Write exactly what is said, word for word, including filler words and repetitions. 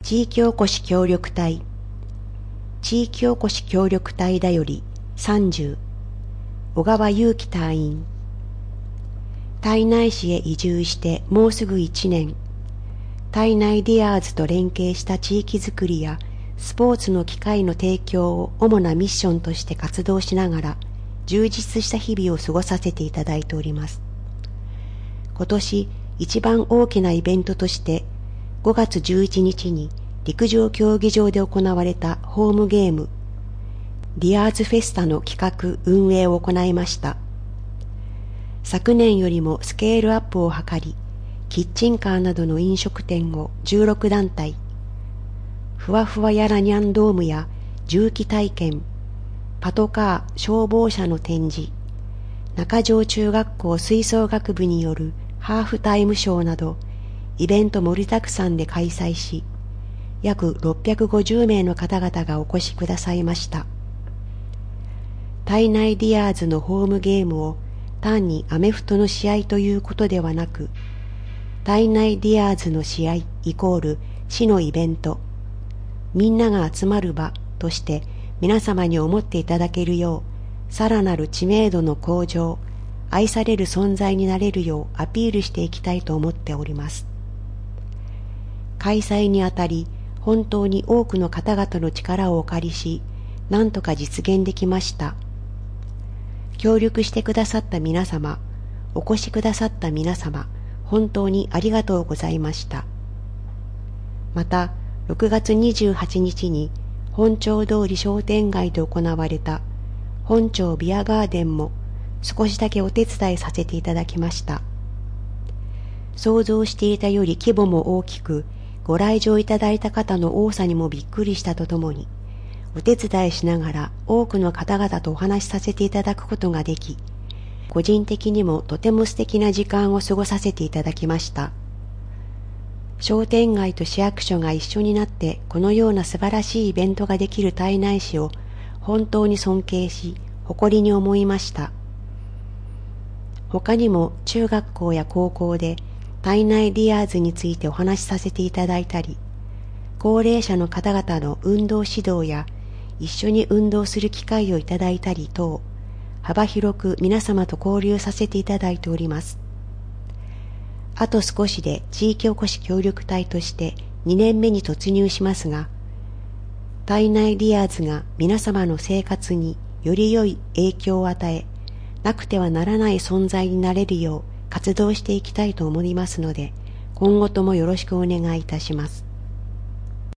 地域おこし協力隊地域おこし協力隊だよりさんじゅう小川祐樹隊員胎内市へ移住してもうすぐいちねん胎内ディアーズと連携した地域づくりやスポーツの機会の提供を主なミッションとして活動しながら充実した日々を過ごさせていただいております。今年一番大きなイベントとしてごがつじゅういちにちに陸上競技場で行われたホームゲームディアーズフェスタの企画運営を行いました。昨年よりもスケールアップを図りキッチンカーなどの飲食店をじゅうろくだんたいふわふわやらにゃんドームや重機体験パトカー消防車の展示中条中学校吹奏楽部によるハーフタイムショーなどイベント盛りだくさんで開催し約ろっぴゃくごじゅうめいの方々がお越しくださいました。胎内ディアーズのホームゲームを単にアメフトの試合ということではなく胎内ディアーズの試合イコール市のイベントみんなが集まる場として皆様に思っていただけるようさらなる知名度の向上愛される存在になれるようアピールしていきたいと思っております。開催にあたり本当に多くの方々の力をお借りしなんとか実現できました。協力してくださった皆様お越しくださった皆様本当にありがとうございました。またろくがつにじゅうはちにちに本町通り商店街で行われた本町ビアガーデンも少しだけお手伝いさせていただきました。想像していたより規模も大きくご来場いただいた方の多さにもびっくりしたとともにお手伝いしながら多くの方々とお話しさせていただくことができ個人的にもとても素敵な時間を過ごさせていただきました。商店街と市役所が一緒になってこのような素晴らしいイベントができる胎内市を本当に尊敬し誇りに思いました。他にも中学校や高校で胎内ディアーズについてお話しさせていただいたり高齢者の方々の運動指導や一緒に運動する機会をいただいたり等幅広く皆様と交流させていただいております。あと少しで地域おこし協力隊としてにねんめに突入しますが胎内ディアーズが皆様の生活により良い影響を与えなくてはならない存在になれるよう活動していきたいと思いますので今後ともよろしくお願いいたします。